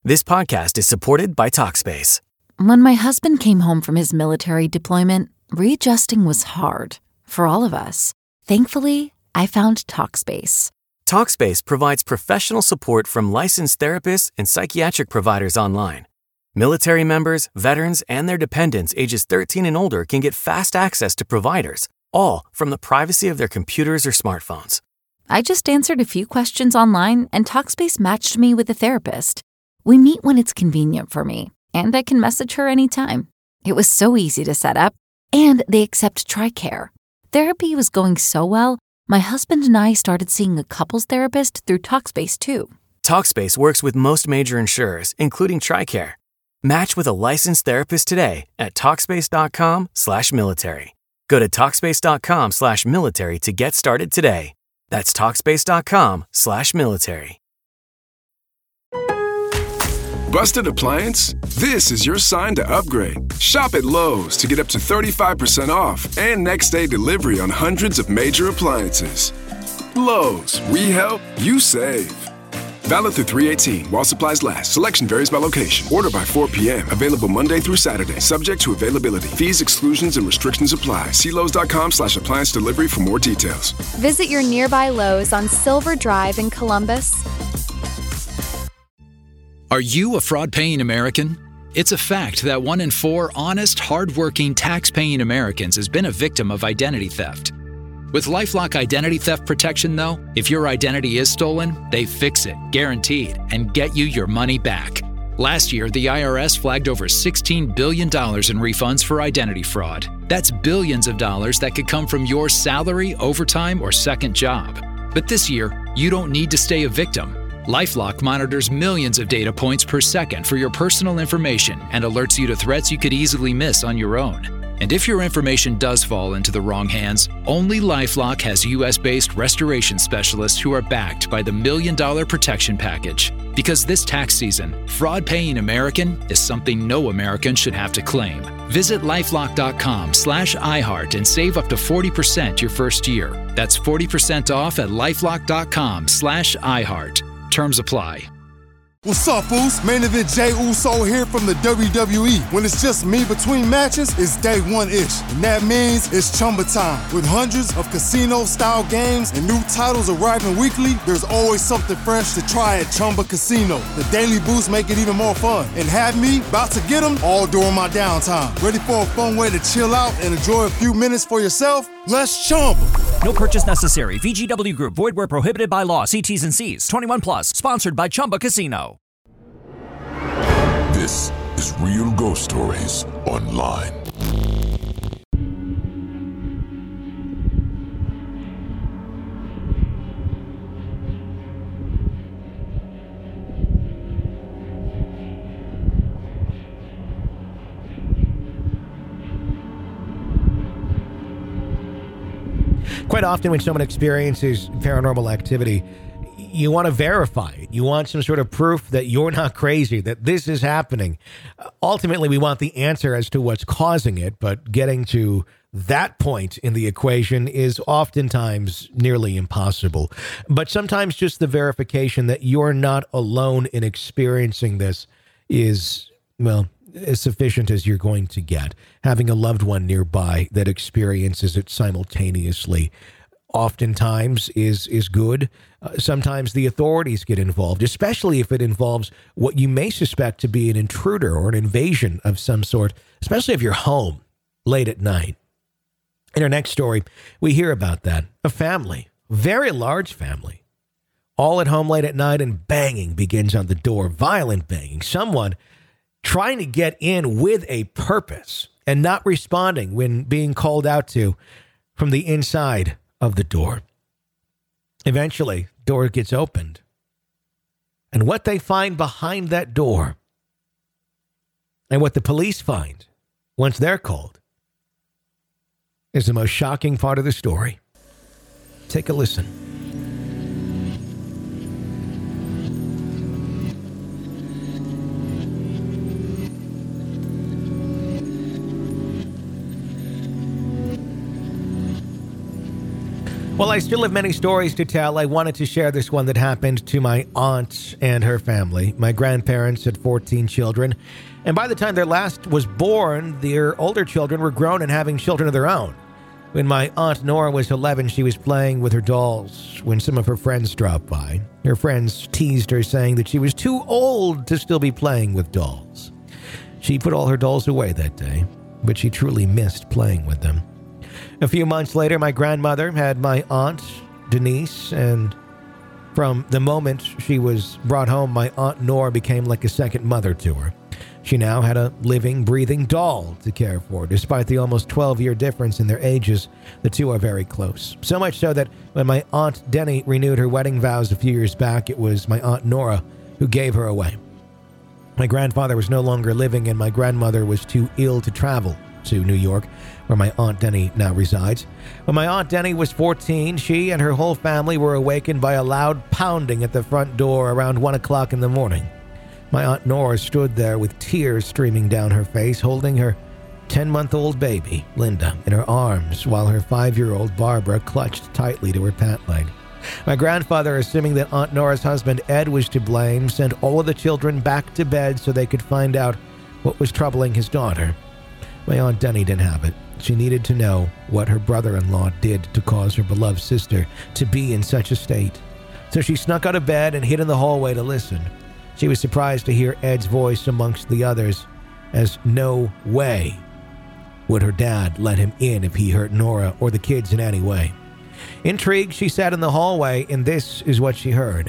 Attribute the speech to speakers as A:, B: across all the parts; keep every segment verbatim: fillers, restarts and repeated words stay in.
A: This podcast is supported by Talkspace.
B: When my husband came home from his military deployment, readjusting was hard for all of us. Thankfully, I found Talkspace.
A: Talkspace provides professional support from licensed therapists and psychiatric providers online. Military members, veterans, and their dependents ages thirteen and older can get fast access to providers, all from the privacy of their computers or smartphones.
B: I just answered a few questions online, and Talkspace matched me with a therapist. We meet when it's convenient for me, and I can message her anytime. It was so easy to set up, and they accept TRICARE. Therapy was going so well, my husband and I started seeing a couples therapist through Talkspace too.
A: Talkspace works with most major insurers, including TRICARE. Match with a licensed therapist today at Talkspace.com slash military. Go to Talkspace.com slash military to get started today. That's Talkspace.com slash military.
C: Busted appliance? This is your sign to upgrade. Shop at Lowe's to get up to thirty-five percent off and next day delivery on hundreds of major appliances. Lowe's, we help, you save. Valid through three eighteen while supplies last. Selection varies by location. Order by four p.m. Available Monday through Saturday. Subject to availability. Fees, exclusions, and restrictions apply. See Lowe's.com slash appliance delivery for more details.
D: Visit your nearby Lowe's on Silver Drive in Columbus.
E: Are you a fraud-paying American? It's a fact that one in four honest, hard-working, tax-paying Americans has been a victim of identity theft. With LifeLock Identity Theft Protection, though, if your identity is stolen, they fix it, guaranteed, and get you your money back. Last year, the I R S flagged over sixteen billion dollars in refunds for identity fraud. That's billions of dollars that could come from your salary, overtime, or second job. But this year, you don't need to stay a victim. LifeLock monitors millions of data points per second for your personal information and alerts you to threats you could easily miss on your own. And if your information does fall into the wrong hands, only LifeLock has U S-based restoration specialists who are backed by the Million Dollar Protection Package. Because this tax season, fraud-paying American is something no American should have to claim. Visit LifeLock.com slash iHeart and save up to forty percent your first year. That's forty percent off at LifeLock.com slash iHeart. Terms apply.
F: What's up, Foos? Main event Jey Uso here from the W W E. When it's just me between matches, it's day one-ish. And that means it's Chumba time. With hundreds of casino-style games and new titles arriving weekly, there's always something fresh to try at Chumba Casino. The daily boosts make it even more fun. And have me about to get them all during my downtime. Ready for a fun way to chill out and enjoy a few minutes for yourself? Let's Chumba.
G: No purchase necessary. V G W Group. Void where prohibited by law. See T's and C's. twenty-one plus. Sponsored by Chumba Casino.
H: This is Real Ghost Stories Online.
I: Quite often when someone experiences paranormal activity, you want to verify it. You want some sort of proof that you're not crazy, that this is happening. Uh, ultimately, we want the answer as to what's causing it, but getting to that point in the equation is oftentimes nearly impossible. But sometimes just the verification that you're not alone in experiencing this is, well, as sufficient as you're going to get. Having a loved one nearby that experiences it simultaneously oftentimes is is good. Uh, sometimes the authorities get involved, especially if it involves what you may suspect to be an intruder or an invasion of some sort, especially if you're home late at night. In our next story, we hear about that. A family, very large family, all at home late at night, and banging begins on the door, violent banging. Someone trying to get in with a purpose and not responding when being called out to from the inside of the door. Eventually, door gets opened. And what they find behind that door and what the police find once they're called is the most shocking part of the story. Take a listen. Well, While I still have many stories to tell, I wanted to share this one that happened to my aunt and her family. My grandparents had fourteen children, and by the time their last was born, their older children were grown and having children of their own. When my Aunt Nora was eleven, she was playing with her dolls when some of her friends dropped by. Her friends teased her, saying that she was too old to still be playing with dolls. She put all her dolls away that day, but she truly missed playing with them. A few months later, my grandmother had my aunt, Denise, and from the moment she was brought home, my Aunt Nora became like a second mother to her. She now had a living, breathing doll to care for. Despite the almost twelve-year difference in their ages, the two are very close. So much so that when my Aunt Denny renewed her wedding vows a few years back, it was my Aunt Nora who gave her away. My grandfather was no longer living, and my grandmother was too ill to travel to New York, where my Aunt Denny now resides. When my Aunt Denny was fourteen, she and her whole family were awakened by a loud pounding at the front door around one o'clock in the morning. My Aunt Nora stood there with tears streaming down her face, holding her ten-month-old baby, Linda, in her arms, while her five-year-old Barbara clutched tightly to her pant leg. My grandfather, assuming that Aunt Nora's husband Ed was to blame, sent all of the children back to bed so they could find out what was troubling his daughter. My Aunt Denny didn't have it. She needed to know what her brother-in-law did to cause her beloved sister to be in such a state. So she snuck out of bed and hid in the hallway to listen. She was surprised to hear Ed's voice amongst the others, as no way would her dad let him in if he hurt Nora or the kids in any way. Intrigued, she sat in the hallway, and this is what she heard.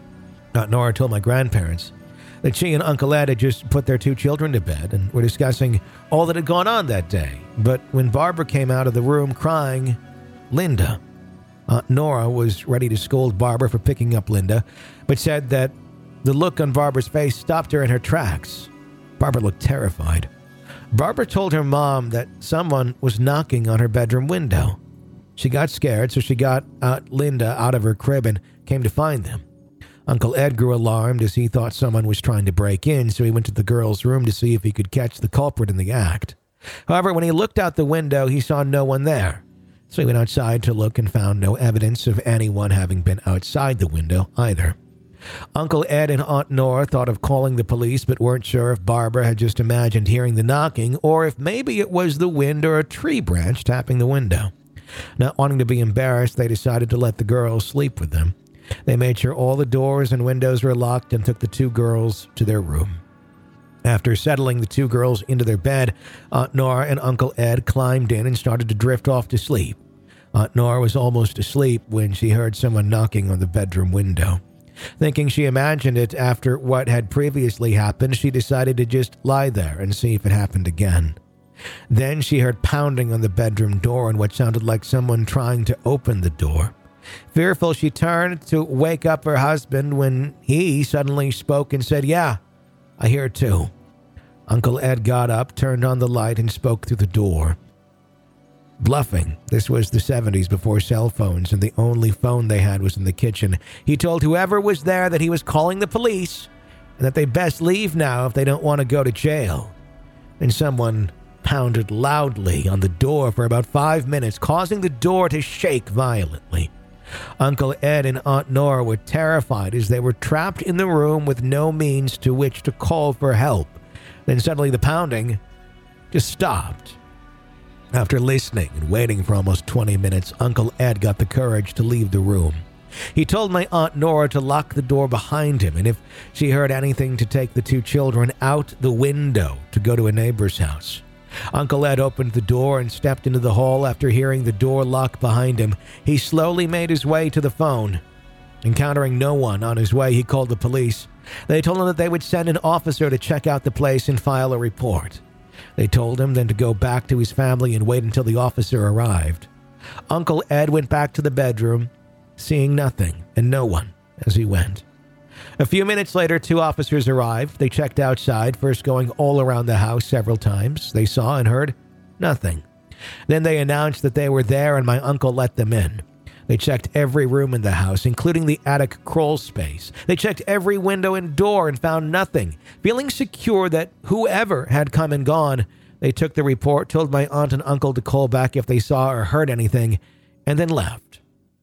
I: Aunt Nora told my grandparents that she and Uncle Ed had just put their two children to bed and were discussing all that had gone on that day. But when Barbara came out of the room crying, Linda, Aunt Nora was ready to scold Barbara for picking up Linda, but said that the look on Barbara's face stopped her in her tracks. Barbara looked terrified. Barbara told her mom that someone was knocking on her bedroom window. She got scared, so she got Aunt Linda out of her crib and came to find them. Uncle Ed grew alarmed as he thought someone was trying to break in, so he went to the girl's room to see if he could catch the culprit in the act. However, when he looked out the window, he saw no one there. So he went outside to look and found no evidence of anyone having been outside the window either. Uncle Ed and Aunt Nora thought of calling the police, but weren't sure if Barbara had just imagined hearing the knocking or if maybe it was the wind or a tree branch tapping the window. Not wanting to be embarrassed, they decided to let the girls sleep with them. They made sure all the doors and windows were locked and took the two girls to their room. After settling the two girls into their bed, Aunt Nora and Uncle Ed climbed in and started to drift off to sleep. Aunt Nora was almost asleep when she heard someone knocking on the bedroom window. Thinking she imagined it after what had previously happened, she decided to just lie there and see if it happened again. Then she heard pounding on the bedroom door and what sounded like someone trying to open the door. Fearful, she turned to wake up her husband when he suddenly spoke and said, "Yeah, I hear it too." Uncle Ed got up, turned on the light, and spoke through the door. Bluffing, this was the seventies before cell phones, and the only phone they had was in the kitchen. He told whoever was there that he was calling the police and that they best leave now if they don't want to go to jail. Then someone pounded loudly on the door for about five minutes, causing the door to shake violently. Uncle Ed and Aunt Nora were terrified as they were trapped in the room with no means to which to call for help. Then suddenly the pounding just stopped. After listening and waiting for almost twenty minutes, Uncle Ed got the courage to leave the room. He told my Aunt Nora to lock the door behind him, and if she heard anything, to take the two children out the window to go to a neighbor's house. Uncle Ed opened the door and stepped into the hall. After hearing the door lock behind him, he slowly made his way to the phone. Encountering no one on his way, he called the police. They told him that they would send an officer to check out the place and file a report. They told him then to go back to his family and wait until the officer arrived. Uncle Ed went back to the bedroom, seeing nothing and no one as he went. A few minutes later, two officers arrived. They checked outside, first going all around the house several times. They saw and heard nothing. Then they announced that they were there, and my uncle let them in. They checked every room in the house, including the attic crawl space. They checked every window and door and found nothing. Feeling secure that whoever had come and gone, they took the report, told my aunt and uncle to call back if they saw or heard anything, and then left.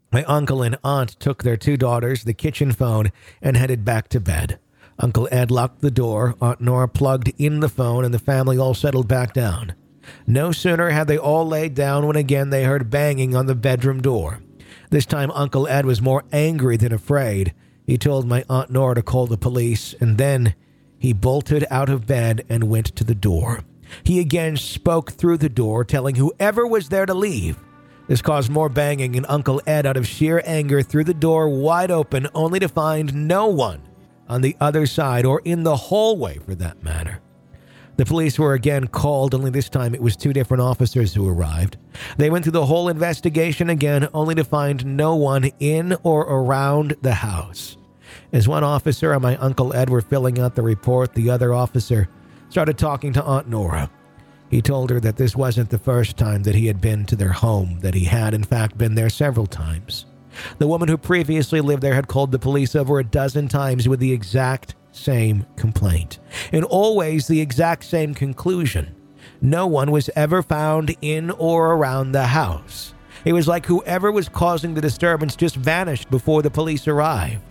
I: My uncle and aunt took their two daughters, the kitchen phone, and headed back to bed. Uncle Ed locked the door, Aunt Nora plugged in the phone, and the family all settled back down. No sooner had they all laid down when again they heard banging on the bedroom door. This time Uncle Ed was more angry than afraid. He told my Aunt Nora to call the police, and then he bolted out of bed and went to the door. He again spoke through the door, telling whoever was there to leave. This caused more banging, and Uncle Ed, out of sheer anger, threw the door wide open, only to find no one on the other side, or in the hallway for that matter. The police were again called, only this time it was two different officers who arrived. They went through the whole investigation again, only to find no one in or around the house. As one officer and my Uncle Ed were filling out the report, the other officer started talking to Aunt Nora. He told her that this wasn't the first time that he had been to their home, that he had in fact been there several times. The woman who previously lived there had called the police over a dozen times with the exact same complaint, and always the exact same conclusion. No one was ever found in or around the house. It was like whoever was causing the disturbance just vanished before the police arrived.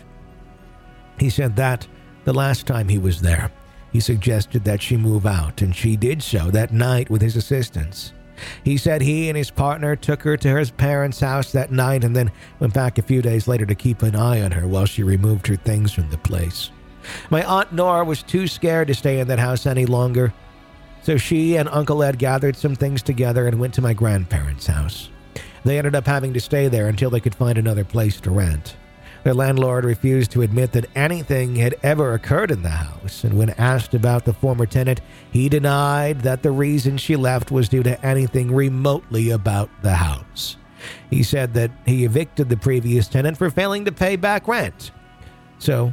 I: He said that the last time he was there, he suggested that she move out, and she did so that night with his assistance. He said he and his partner took her to her parents' house that night and then went back a few days later to keep an eye on her while she removed her things from the place. My Aunt Nora was too scared to stay in that house any longer, so she and Uncle Ed gathered some things together and went to my grandparents' house. They ended up having to stay there until they could find another place to rent. Their landlord refused to admit that anything had ever occurred in the house, and when asked about the former tenant, he denied that the reason she left was due to anything remotely about the house. He said that he evicted the previous tenant for failing to pay back rent. So,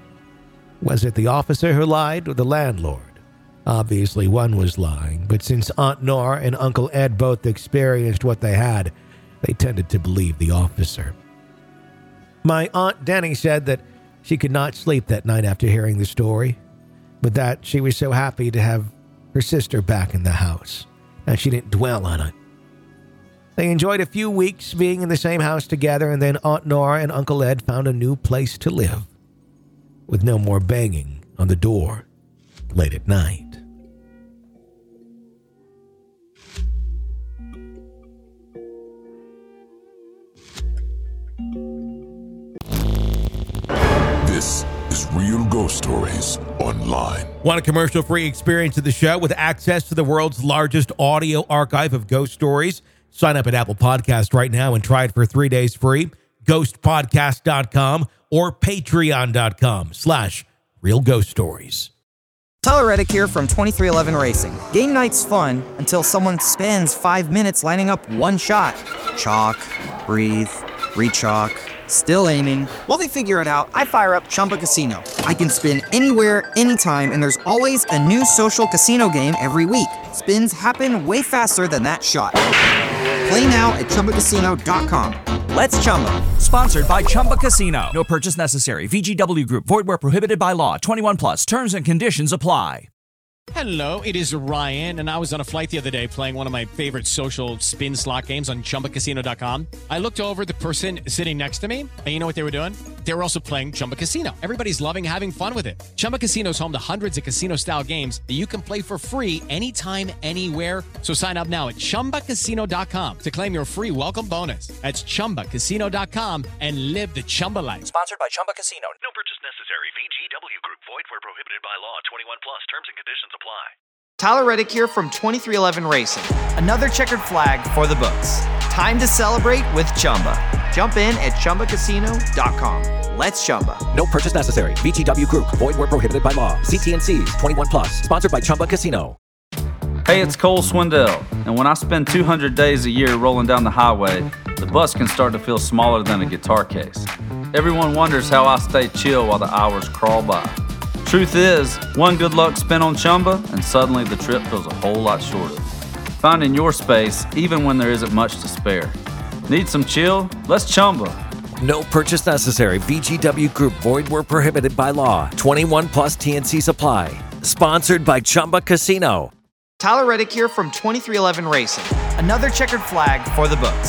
I: was it the officer who lied or the landlord? Obviously, one was lying, but since Aunt Nora and Uncle Ed both experienced what they had, they tended to believe the officer. My Aunt Denny said that she could not sleep that night after hearing the story, but that she was so happy to have her sister back in the house, and she didn't dwell on it. They enjoyed a few weeks being in the same house together, and then Aunt Nora and Uncle Ed found a new place to live, with no more banging on the door late at night.
H: This is Real Ghost Stories Online.
J: Want a commercial-free experience of the show with access to the world's largest audio archive of ghost stories? Sign up at Apple Podcast right now and try it for three days free. ghost podcast dot com or patreon.com slash real ghost stories.
K: Tyler Reddick here from twenty-three eleven Racing. Game night's fun until someone spends five minutes lining up one shot. Chalk, breathe, re-chalk, still aiming. While they figure it out, I fire up Chumba Casino. I can spin anywhere, anytime, and there's always a new social casino game every week. Spins happen way faster than that shot. Play now at chumba casino dot com. Let's Chumba.
G: Sponsored by Chumba Casino. No purchase necessary. V G W Group. Void where prohibited by law. twenty-one plus. Terms and conditions apply.
L: Hello, it is Ryan, and I was on a flight the other day playing one of my favorite social spin slot games on chumba casino dot com. I looked over at the person sitting next to me, and you know what they were doing? They were also playing Chumba Casino. Everybody's loving having fun with it. Chumba Casino is home to hundreds of casino-style games that you can play for free anytime, anywhere. So sign up now at chumba casino dot com to claim your free welcome bonus. That's chumba casino dot com and live the Chumba life.
G: Sponsored by Chumba Casino.
M: No purchase necessary. V G W Group. Void where prohibited by law. twenty-one plus. Terms and conditions apply.
K: Tyler Reddick here from twenty-three eleven Racing. Another checkered flag for the books. Time to celebrate with Chumba. Jump in at chumba casino dot com. Let's Chumba.
N: No purchase necessary. V G W Group. Void where prohibited by law. See T N Cs. twenty-one plus. Sponsored by Chumba Casino.
O: Hey, it's Cole Swindell, and when I spend two hundred days a year rolling down the highway, the bus can start to feel smaller than a guitar case. Everyone wonders how I stay chill while the hours crawl by. Truth is, one good luck spin on Chumba, and suddenly the trip feels a whole lot shorter. Finding your space, even when there isn't much to spare. Need some chill? Let's Chumba.
N: No purchase necessary. V G W Group. Void where prohibited by law. twenty-one plus T N Cs apply. Sponsored by Chumba Casino.
K: Tyler Reddick here from twenty-three eleven Racing. Another checkered flag for the books.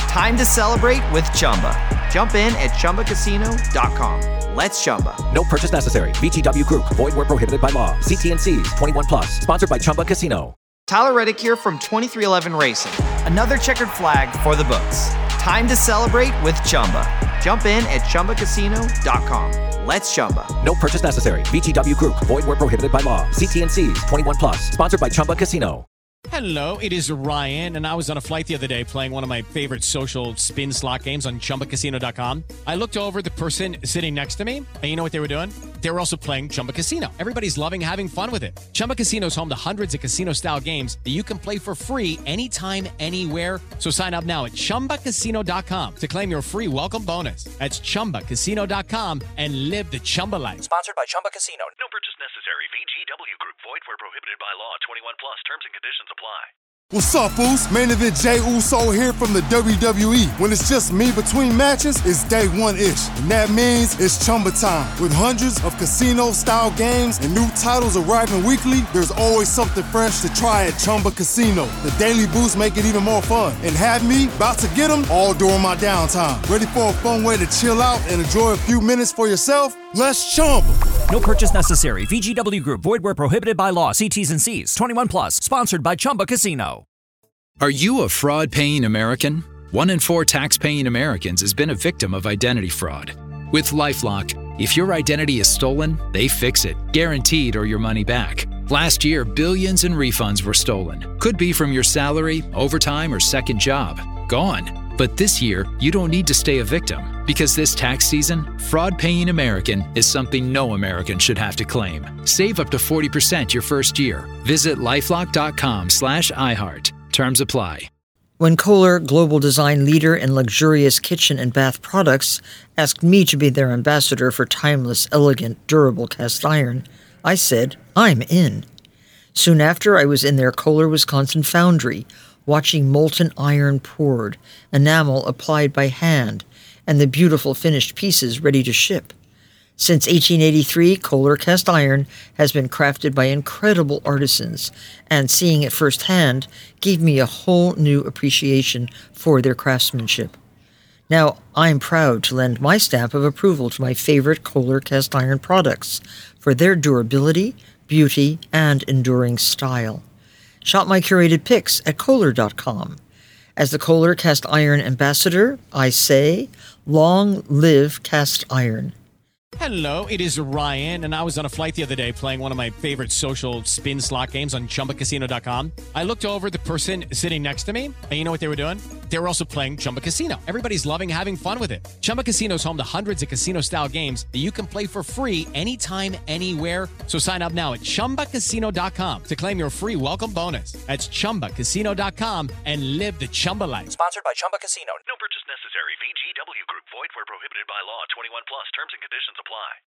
K: time to celebrate with Chumba. Jump in at Chumba Casino dot com. Let's Chumba.
N: No purchase necessary. V G W Group. Void where prohibited by law. See T and C's. twenty-one plus. Sponsored by Chumba Casino.
K: Tyler Reddick here from twenty-three eleven Racing. Another checkered flag for the books. Time to celebrate with Chumba. Jump in at Chumba Casino dot com. Let's Chumba.
N: No purchase necessary. V G W Group. Void where prohibited by law. See T and C's. twenty-one plus. Sponsored by Chumba Casino.
L: Hello, it is Ryan, and I was on a flight the other day playing one of my favorite social spin slot games on Chumba Casino dot com. I looked over at the person sitting next to me, and you know what they were doing? They were also playing Chumba Casino. Everybody's loving having fun with it. Chumba Casino is home to hundreds of casino-style games that you can play for free anytime, anywhere. So sign up now at Chumba Casino dot com to claim your free welcome bonus. That's Chumba Casino dot com and live the Chumba life.
G: Sponsored by Chumba Casino.
M: No purchase necessary. V G W Group. Void where prohibited by law. twenty-one plus. Terms and conditions apply.
F: What's up, Boost? Main event Jey Uso here from the W W E. When it's just me between matches, it's day one-ish. And that means it's Chumba time. With hundreds of casino-style games and new titles arriving weekly, there's always something fresh to try at Chumba Casino. The daily boosts make it even more fun. And have me about to get them all during my downtime. Ready for a fun way to chill out and enjoy a few minutes for yourself? Let's Chumba.
G: No purchase necessary. V G W Group. Void where prohibited by law. See T's and C's. twenty-one plus. Sponsored by Chumba Casino.
E: Are you a fraud-paying American? One in four tax-paying Americans has been a victim of identity fraud. With LifeLock, if your identity is stolen, they fix it, guaranteed, or your money back. Last year, billions in refunds were stolen. Could be from your salary, overtime, or second job. Gone. But this year, you don't need to stay a victim, because this tax season, fraud-paying American is something no American should have to claim. Save up to forty percent your first year. Visit lifelock.com slash iHeart. Terms apply.
P: When Kohler, global design leader in luxurious kitchen and bath products, asked me to be their ambassador for timeless, elegant, durable cast iron, I said, I'm in. Soon after, I was in their Kohler, Wisconsin foundry, watching molten iron poured, enamel applied by hand, and the beautiful finished pieces ready to ship. Since eighteen eighty-three, Kohler cast iron has been crafted by incredible artisans, and seeing it firsthand gave me a whole new appreciation for their craftsmanship. Now, I'm proud to lend my stamp of approval to my favorite Kohler cast iron products for their durability, beauty, and enduring style. Shop my curated picks at Kohler dot com. As the Kohler cast iron ambassador, I say, long live cast iron.
L: Hello, it is Ryan, and I was on a flight the other day playing one of my favorite social spin slot games on Chumba Casino dot com. I looked over at the person sitting next to me, and you know what they were doing? They were also playing Chumba Casino. Everybody's loving having fun with it. Chumba Casino is home to hundreds of casino-style games that you can play for free anytime, anywhere. So sign up now at Chumba Casino dot com to claim your free welcome bonus. That's Chumba Casino dot com and live the Chumba life.
G: Sponsored by Chumba Casino.
M: No purchase necessary. V G W Group. Void where prohibited by law. twenty-one plus. Terms and conditions apply.